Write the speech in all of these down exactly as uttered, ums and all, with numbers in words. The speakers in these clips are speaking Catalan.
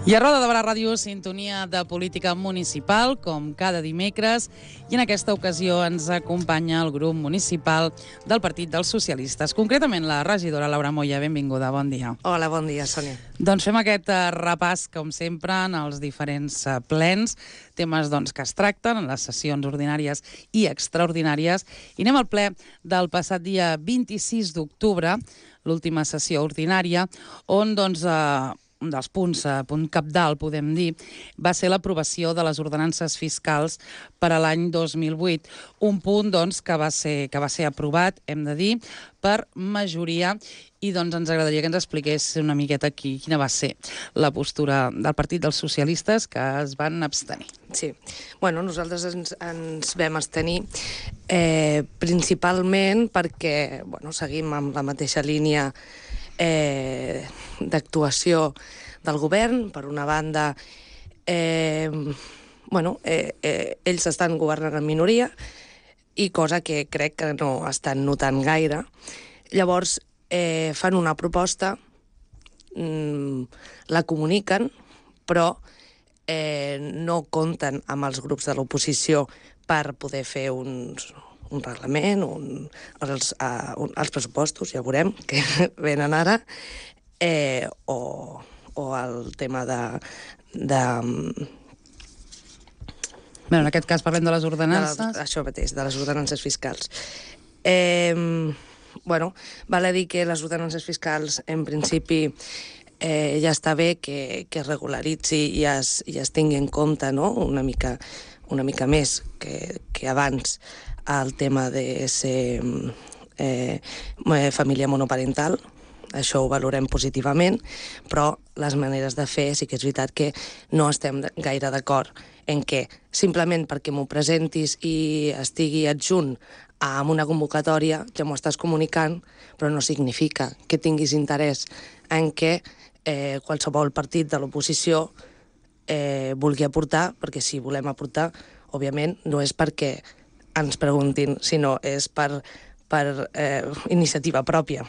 I a Roda de Barà Ràdio, sintonia de política municipal, com cada dimecres, i en aquesta ocasió ens acompanya el grup municipal del Partit dels Socialistes, concretament la regidora Laura Moya. Benvinguda, bon dia. Hola, bon dia, Sònia. Doncs fem aquest repàs, com sempre, en els diferents plens, temes doncs, que es tracten en les sessions ordinàries i extraordinàries. I anem al ple del passat dia vint-i-sis d'octubre, l'última sessió ordinària, on doncs, eh, un dels punts, eh, punt cabdal, podem dir, va ser l'aprovació de les ordenances fiscals per a l'any dos mil vuit. Un punt doncs, que, va ser, que va ser aprovat, hem de dir, per majoria, i doncs ens agradaria que ens expliqués una miqueta aquí quina va ser la postura del Partit dels Socialistes, que es van abstenir. Sí. Bueno, nosaltres ens, ens vam abstenir eh, principalment perquè bueno, seguim amb la mateixa línia eh, d'actuació del govern. Per una banda, eh, bueno, eh, eh, ells estan governant en minoria, i cosa que crec que no estan notant gaire. Llavors, eh, fan una proposta, mmm, la comuniquen, però eh, no compten amb els grups de l'oposició per poder fer uns, un reglament, un, els, uh, un, els pressupostos, ja veurem, que venen ara, eh, o, o el tema de... de Bé, en aquest cas parlem de les ordenances. De les, això mateix, de les ordenances fiscals. Eh, bueno, val a dir que les ordenances fiscals, en principi, eh, ja està bé que, que es regularitzi i es, i es tingui en compte, no?, una mica, una mica més que, que abans el tema de ser eh, família monoparental. Això ho valorem positivament, però les maneres de fer sí que és veritat que no estem gaire d'acord en què simplement perquè m'ho presentis i estigui adjunt amb una convocatòria ja m'ho estàs comunicant, però no significa que tinguis interès en què eh, qualsevol partit de l'oposició eh, vulgui aportar, perquè si volem aportar, òbviament, no és perquè ens preguntin, sinó és per, per eh, iniciativa pròpia.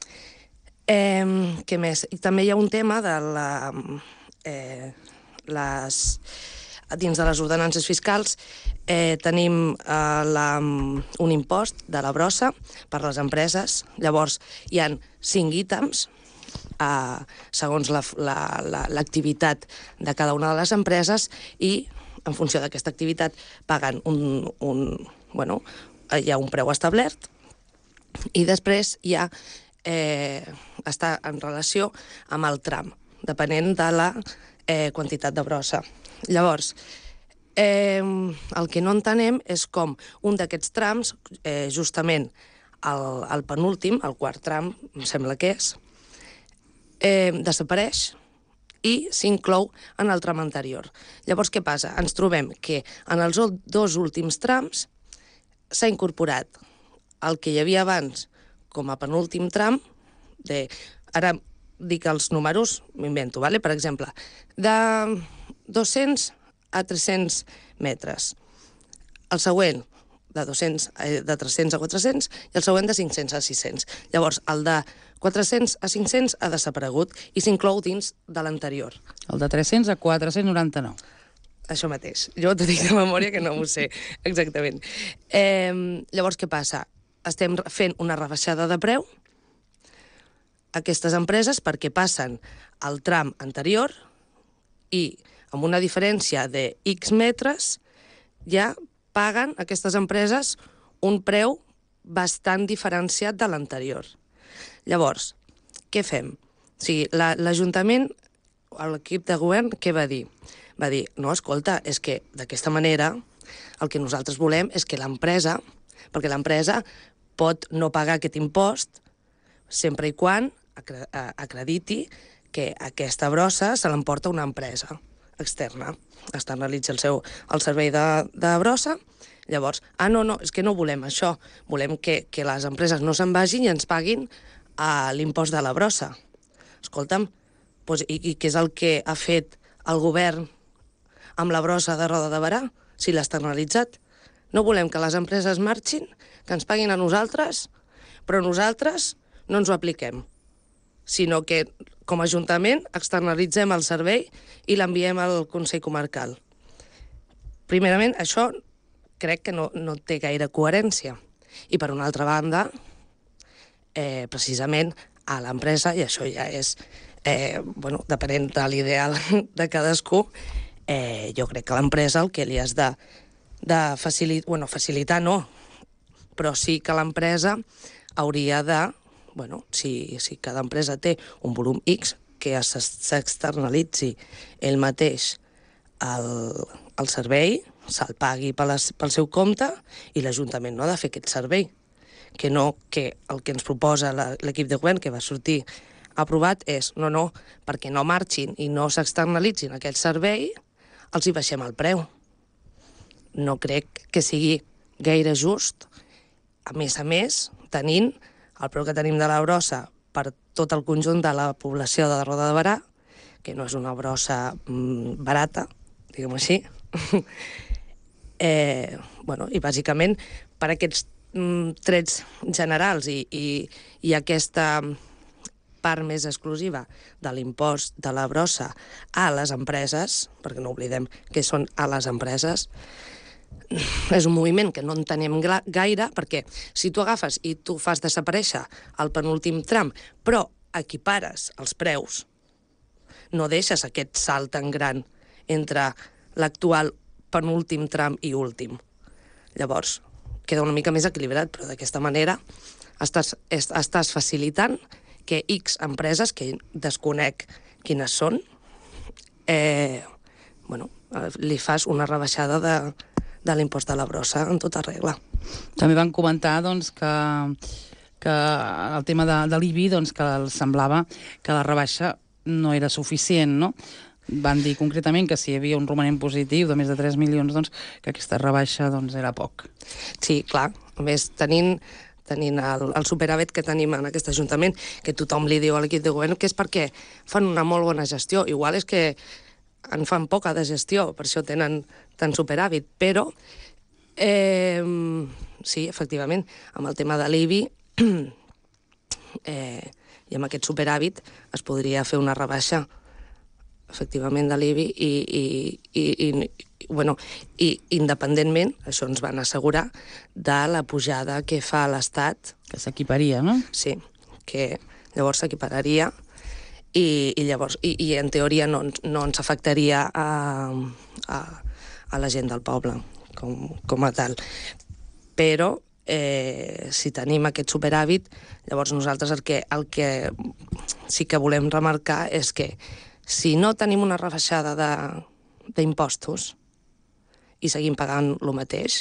Eh, què més? I també hi ha un tema de la, eh, les, dins de les ordenances fiscals eh, tenim eh, la, un impost de la brossa per les empreses. Llavors hi han cinc ítems eh, segons l'activitat de cada una de les empreses, i en funció d'aquesta activitat paguen un, un, bueno, hi ha un preu establert, i després hi ha Eh, està en relació amb el tram, depenent de la eh, quantitat de brossa. Llavors, eh, el que no entenem és com un d'aquests trams, eh, justament el, el penúltim, el quart tram, em sembla que és, eh, desapareix i s'inclou en el tram anterior. Llavors, què passa? Ens trobem que en els dos últims trams s'ha incorporat el que hi havia abans com a penúltim tram, de, ara dic els números, m'invento, vale? Per exemple, de dos-cents a tres-cents metres. El següent, de, dos-cents, de tres-cents a quatre-cents, i el següent de cinc-cents a sis-cents. Llavors, el de quatre-cents a cinc-cents ha desaparegut i s'inclou dins de l'anterior. El de tres-cents a quatre-cents noranta-nou. Això mateix. Jo t'ho dic de memòria que no ho sé exactament. Eh, llavors, què passa? Estem fent una rebaixada de preu a aquestes empreses perquè passen al tram anterior i amb una diferència de X metres ja paguen aquestes empreses un preu bastant diferenciat de l'anterior. Llavors, què fem? O sigui, l'Ajuntament, l'equip de govern, què va dir? Va dir, no, escolta, és que d'aquesta manera el que nosaltres volem és que l'empresa, perquè l'empresa pot no pagar aquest impost sempre i quan acrediti que aquesta brossa se l'emporta una empresa externa, externalitza el seu el servei de, de brossa. Llavors, ah, no, no, és que no volem això. Volem que, que les empreses no se'n vagin i ens paguin uh, l'impost de la brossa. Escolta'm, doncs, i, i què és el que ha fet el govern amb la brossa de Roda de Barà, si l'ha externalitzat? No volem que les empreses marxin, que ens paguin a nosaltres, però nosaltres no ens ho apliquem. sinó que com a Ajuntament externalitzem el servei i l'enviem al Consell Comarcal. Primerament, això crec que no, no té gaire coherència. I per una altra banda, eh, precisament a l'empresa, i això ja és, eh, bueno, depenent de l'ideal de cadascú, eh, jo crec que a l'empresa el que li has de, de facilitar, bueno, facilitar no, però sí que l'empresa hauria de, bueno, si, si cada empresa té un volum X, que s'externalitzi ell mateix el, el servei, se'l pagui pel, pel seu compte i l'Ajuntament no ha de fer aquest servei. Que no, que el que ens proposa l'equip de govern que va sortir aprovat és, no, no, perquè no marxin i no s'externalitzin aquest servei, els hi baixem el preu. No crec que sigui gaire just, a més a més, tenint el preu que tenim de la brossa per tot el conjunt de la població de Roda de Berà, que no és una brossa mm, barata, diguem-ho així, eh, bueno, i bàsicament per aquests mm, trets generals i, i, i aquesta part més exclusiva de l'impost de la brossa a les empreses, perquè no oblidem que són a les empreses, és un moviment que no entenem gaire, perquè si tu agafes i tu fas desaparèixer el penúltim tram, però equipares els preus, no deixes aquest salt tan gran entre l'actual penúltim tram i últim. Llavors, queda una mica més equilibrat, però d'aquesta manera estàs, estàs facilitant que X empreses, que desconec quines són, eh, bueno, li fas una rebaixada de, de l'impost de la brossa en tota regla. També van comentar doncs, que, que el tema de, de l'I B I, doncs, que els semblava que la rebaixa no era suficient, no? Van dir concretament que si hi havia un romanent positiu de més de tres milions, doncs, que aquesta rebaixa doncs, era poc. Sí, clar. A més, tenint, tenint el, el superàvit que tenim en aquest Ajuntament, que tothom li diu a l'equip de govern que és perquè fan una molt bona gestió. Igual és que en fan poca de gestió, per això tenen tant superàvit, però eh, sí, efectivament, amb el tema de l'I B I eh, i amb aquest superàvit es podria fer una rebaixa efectivament de l'I B I i, i, i, i, bueno, i independentment, això ens van assegurar, de la pujada que fa l'Estat. Que s'equiparia, no? Sí, que llavors s'equipararia i, i llavors, i, i en teoria no, no ens afectaria a, a, a la gent del poble com, com a tal. Però eh, si tenim aquest superàvit, llavors nosaltres el que, el que sí que volem remarcar és que si no tenim una rebaixada d'impostos i seguim pagant el mateix,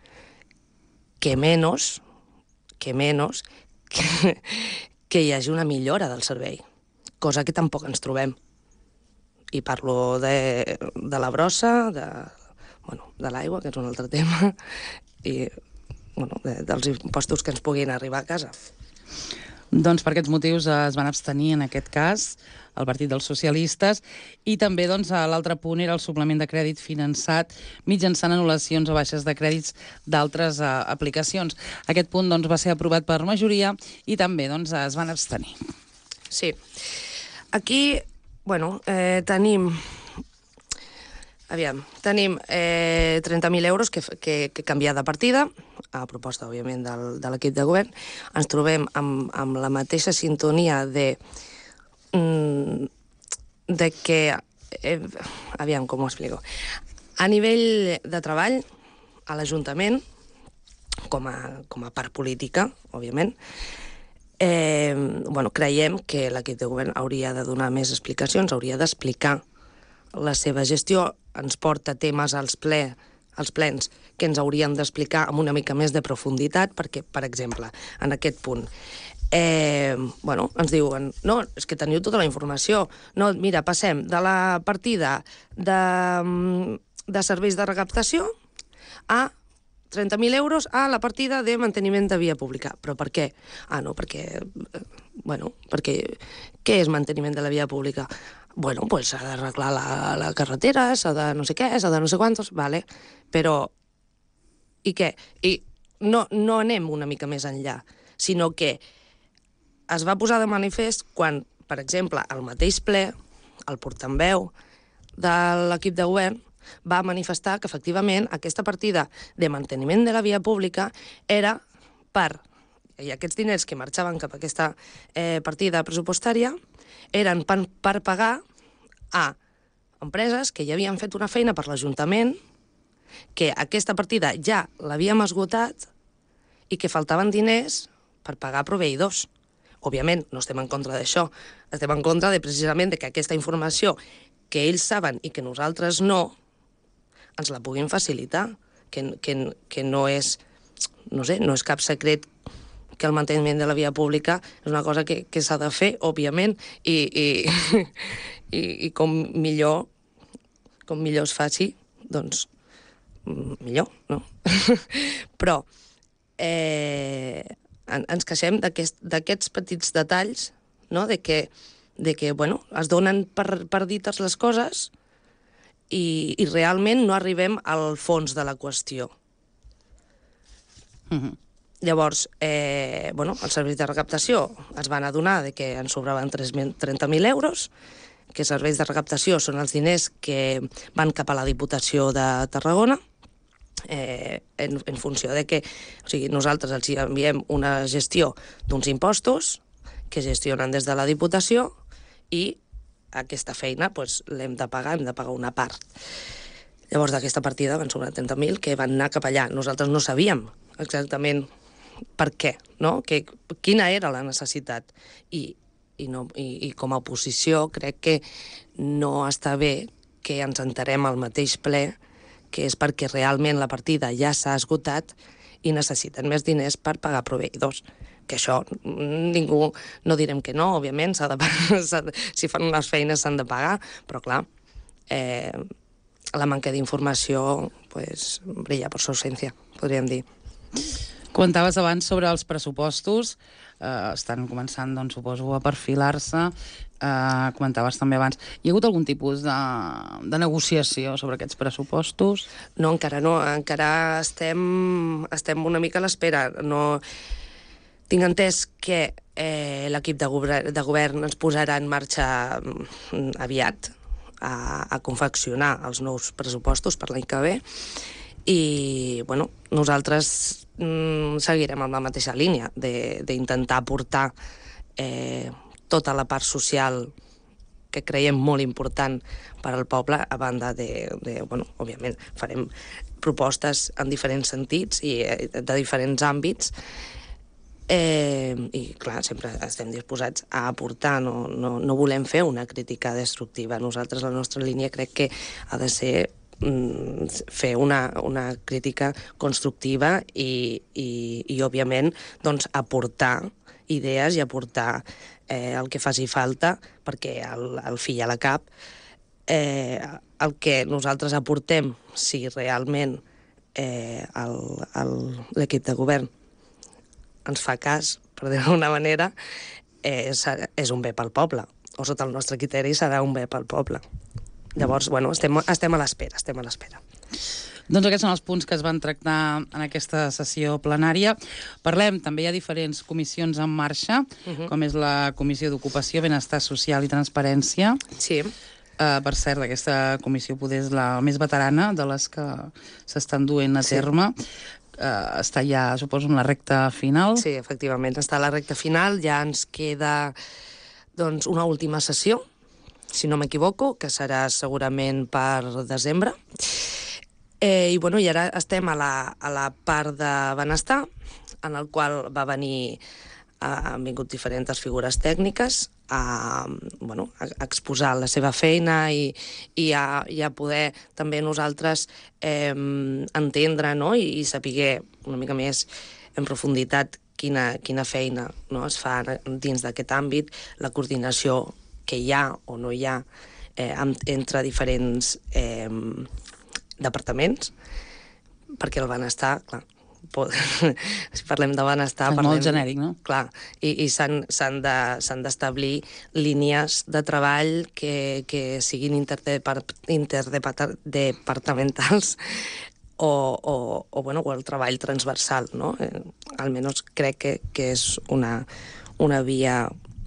que menys, que menys, que, que hi hagi una millora del servei, cosa que tampoc ens trobem. I parlo de, de la brossa, de, bueno, de l'aigua, que és un altre tema, i bueno, de, dels impostos que ens puguin arribar a casa. Doncs per aquests motius es van abstenir en aquest cas el Partit dels Socialistes i també doncs, l'altre punt era el suplement de crèdit finançat mitjançant anul·lacions o baixes de crèdits d'altres uh, aplicacions. Aquest punt doncs, va ser aprovat per majoria i també doncs, es van abstenir. Sí. Aquí, bueno, eh, tenim... Aviam, tenim eh, trenta mil euros que, que, que canviar de partida, a proposta, òbviament, del, de l'equip de govern. Ens trobem amb, amb la mateixa sintonia de, mm, de que... Eh, aviam, com ho explico? A nivell de treball, a l'Ajuntament, com a, com a part política, òbviament, eh, bueno, creiem que l'equip de govern hauria de donar més explicacions, hauria d'explicar la seva gestió, ens porta temes als, ple, als plens que ens haurien d'explicar amb una mica més de profunditat, perquè, per exemple, en aquest punt, eh, bueno, ens diuen, no, és que teniu tota la informació, no, mira, passem de la partida de, de serveis de recaptació a trenta mil euros a la partida de manteniment de via pública. Però per què? Ah, no, perquè, bueno, perquè què és manteniment de la via pública? Bueno, pues s'ha d'arreglar la, la carretera, s'ha de no sé què, s'ha de no sé quantos, vale, però i què? I no, no anem una mica més enllà, sinó que es va posar de manifest quan per exemple, al mateix ple, el portaveu de l'equip de govern va manifestar que, efectivament, aquesta partida de manteniment de la via pública era per... I aquests diners que marxaven cap a aquesta eh, partida pressupostària eren per, per pagar a empreses que ja havien fet una feina per l'Ajuntament, que aquesta partida ja l'havíem esgotat i que faltaven diners per pagar proveïdors. Òbviament, no estem en contra d'això. Estem en contra de, precisament, de que aquesta informació que ells saben i que nosaltres no, ens la puguin facilitar, que, que, que no és, no sé, no és cap secret que el manteniment de la via pública és una cosa que, que s'ha de fer, òbviament, i, i, i, i com millor com millor es faci, doncs millor, no? Però eh, en, ens queixem d'aquests aquest, petits detalls, no? de que, de que bueno, es donen per, per dites les coses i, i realment no arribem al fons de la qüestió. Mm-hmm. Llavors, eh, bueno, els serveis de recaptació es van adonar de que en sobraven trenta mil euros, que els serveis de recaptació són els diners que van cap a la Diputació de Tarragona, eh, en, en funció de que, o sigui, nosaltres els enviem una gestió d'uns impostos que gestionen des de la Diputació i aquesta feina pues, l'hem de pagar, hem de pagar una part. Llavors, d'aquesta partida van sobrar trenta mil que van anar cap allà. Nosaltres no sabíem exactament per què, no? Que, quina era la necessitat. I, i, no, i, i com a oposició crec que no està bé que ens enterem al mateix ple que és perquè realment la partida ja s'ha esgotat i necessiten més diners per pagar proveïdors. Que això ningú, no direm que no, òbviament, s'ha de, s'ha de, si fan unes feines s'han de pagar, però clar, eh, la manca d'informació pues, brilla per su ausència, podríem dir. Comentaves abans sobre els pressupostos, eh, estan començant, doncs, suposo, a perfilar-se. Eh, comentaves també abans, hi ha hagut algun tipus de, de negociació sobre aquests pressupostos? No, encara no, encara estem, estem una mica a l'espera. No... Tinc entès que eh, l'equip de, govern, de govern ens posarà en marxa aviat a, a confeccionar els nous pressupostos per l'any que ve i, bueno, nosaltres mm, seguirem amb la mateixa línia d'intentar aportar eh, tota la part social que creiem molt important per al poble, a banda de, de bueno, òbviament, farem propostes en diferents sentits i de diferents àmbits. Eh, I, clar, sempre estem disposats a aportar, no, no, no volem fer una crítica destructiva. Nosaltres, la nostra línia, crec que ha de ser mm, fer una, una crítica constructiva i, i, i òbviament, doncs, aportar idees i aportar eh, el que faci falta, perquè al, al fill a la cap eh, el que nosaltres aportem, si realment eh, l'equip de govern ens fa cas, per dir d'alguna manera, és, és un bé pel poble, o sota el nostre criteri serà un bé pel poble. Llavors, bueno, estem, estem a l'espera, estem a l'espera. Doncs aquests són els punts que es van tractar en aquesta sessió plenària. Parlem, també hi ha diferents comissions en marxa, uh-huh. com és la Comissió d'Ocupació, Benestar Social i Transparència. Sí. Uh, per cert, aquesta comissió poder és la més veterana de les que s'estan duent a terme. Sí. Uh, està ja, suposo, en la recta final. Sí, efectivament, està a la recta final. Ja ens queda doncs, una última sessió, si no m'equivoco, que serà segurament per desembre. Eh, I, bueno, i ara estem a la, a la part de benestar, en el qual va venir, uh, han vingut diferents figures tècniques a, bueno, a exposar la seva feina i, i, a, i a poder també nosaltres eh, entendre, no? I, i saber una mica més en profunditat quina, quina feina, no? Es fa dins d'aquest àmbit, la coordinació que hi ha o no hi ha eh, entre diferents eh, departaments, perquè el benestar, clar, si parlem de benestar... És parlem, molt genèric, no? Clar, i, i s'han d'establir de, línies de treball que, que siguin interdepartamentals o, o, o, bueno, o el treball transversal, no? Eh, almenys crec que, que és una, una via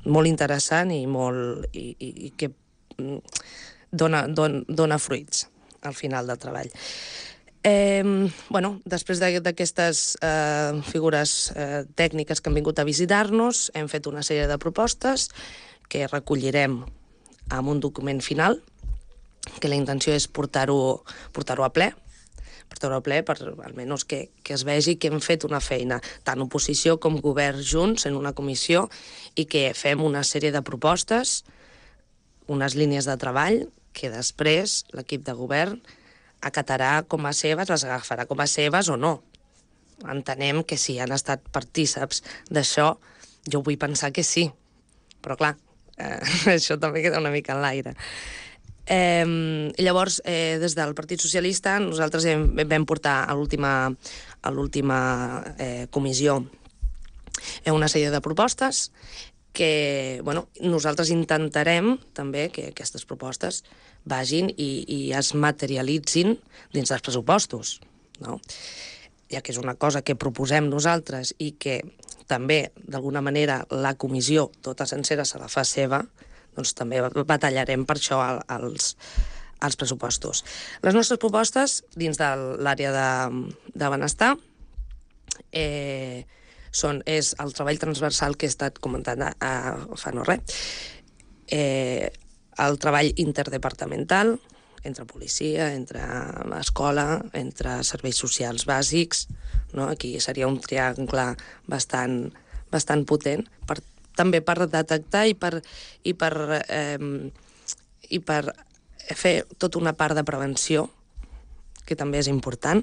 molt interessant i, molt, i, i, i que dona, dona, dona fruits al final del treball. Eh, bueno, després d'aquestes eh, figures eh, tècniques que han vingut a visitar-nos, hem fet una sèrie de propostes que recollirem amb un document final, que la intenció és portar-ho portar-ho a ple, portar-ho a ple per almenys que, que es vegi que hem fet una feina, tant oposició com govern junts en una comissió, i que fem una sèrie de propostes, unes línies de treball, que després l'equip de govern acatarà com a seves, les agafarà com a seves o no. Entenem que si han estat partíceps d'això, jo vull pensar que sí. Però clar, eh, això també queda una mica en l'aire. Eh, llavors, eh, des del Partit Socialista, nosaltres hem, vam portar a l'última a l'última eh, comissió una sèrie de propostes que, bueno, nosaltres intentarem també que aquestes propostes vagin i, i es materialitzin dins dels pressupostos, no? Ja que és una cosa que proposem nosaltres i que també, d'alguna manera, la comissió tota sencera se la fa seva, doncs també batallarem per això als, als pressupostos. Les nostres propostes, dins de l'àrea de, de benestar, eh, són, és el treball transversal que he estat comentant a, a, fa no res, eh, el treball interdepartamental, entre policia, entre escola, entre serveis socials bàsics, no? Aquí seria un triangle bastant, bastant potent, per, també per detectar i per, i per, eh, i per fer tota una part de prevenció, que també és important.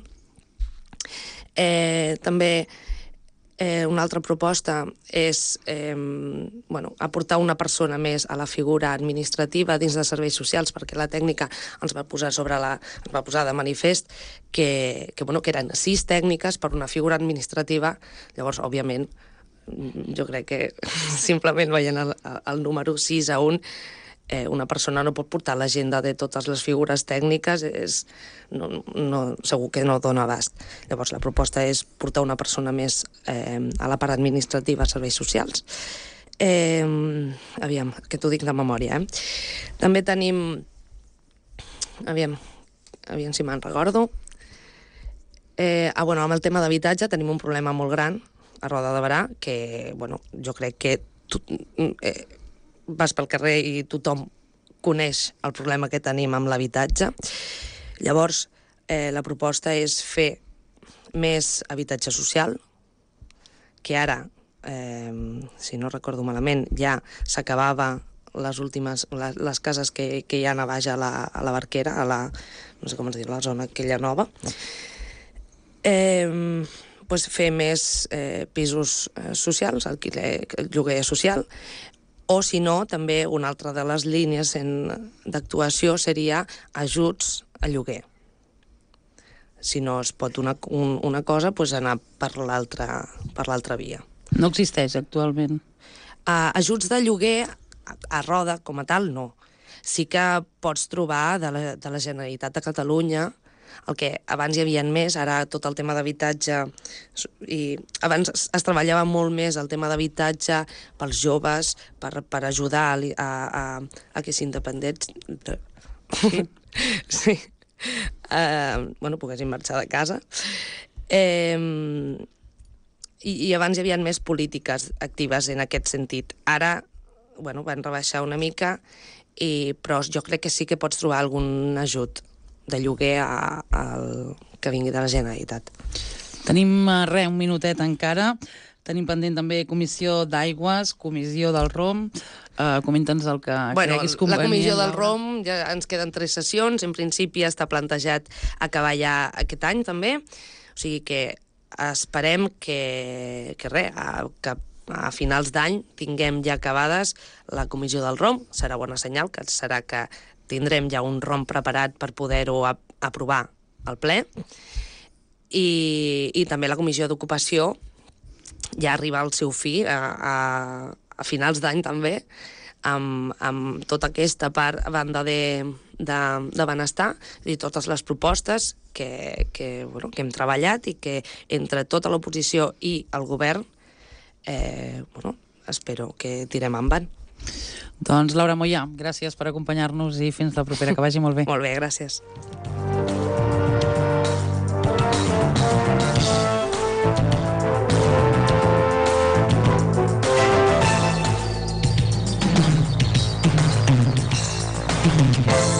Eh, també Eh, una altra proposta és eh, bueno, aportar una persona més a la figura administrativa dins de serveis socials, perquè la tècnica ens va posar sobre la, ens va posar de manifest que, que, bueno, que eren sis tècniques per una figura administrativa. Llavors, òbviament, jo crec que simplement veient el, el número sis a un, eh, una persona no pot portar l'agenda de totes les figures tècniques, és, no, no, segur que no dona abast. Llavors la proposta és portar una persona més eh, a la part administrativa, serveis socials. Eh, aviam, que t'ho dic de memòria, eh? També tenim, aviam, aviam si me'n recordo, eh, ah, bueno, amb el tema d'habitatge tenim un problema molt gran a Roda de Berà, que, bueno, jo crec que tu, eh, vas pel carrer i tothom coneix el problema que tenim amb l'habitatge. Llavors, eh, la proposta és fer més habitatge social, que ara, eh, si no recordo malament, ja s'acabava les últimes, les, les cases que, que hi ha a baix a la, a la Barquera, a la, no sé com es diu, la zona aquella nova. Eh, pues fer més eh, pisos eh, socials, alquiler, lloguer social, o, si no, també una altra de les línies d'actuació seria ajuts a lloguer. Si no es pot una, un, una cosa, doncs anar per l'altra per l'altra via. No existeix actualment? Uh, ajuts de lloguer a, a Roda, com a tal, no. Sí que pots trobar de la, de la Generalitat de Catalunya, el que abans hi havia més, ara tot el tema d'habitatge, i abans es, es treballava molt més el tema d'habitatge pels joves, per, per ajudar a, a, a, a que s'independents... Sí. Sí. Uh, bueno, poguessin marxar de casa. Eh, i, I abans hi havia més polítiques actives en aquest sentit. Ara, bueno, van rebaixar una mica, i, però jo crec que sí que pots trobar algun ajut de lloguer a, a, que vingui de la Generalitat. Tenim, res, un minutet encara. Tenim pendent també comissió d'aigües, comissió del Rom. Uh, Comenta'ns el que bueno, creguis convenient. La comissió del Rom, ja ens queden tres sessions. En principi està plantejat acabar ja aquest any, també. O sigui que esperem que, que res, a, que a finals d'any tinguem ja acabades la comissió del Rom. Serà bona senyal, que serà que tindrem ja un ROM preparat per poder-ho aprovar al ple. I, i també la comissió d'ocupació ja arriba al seu fi a, a, a finals d'any també, amb, amb tota aquesta part a banda de, de, de benestar i totes les propostes que, que, bueno, que hem treballat i que entre tota l'oposició i el govern eh, bueno, espero que tirem endavant. Doncs Laura Moyà, gràcies per acompanyar-nos i fins la propera, que vagi molt bé. Molt bé, gràcies. Thank you.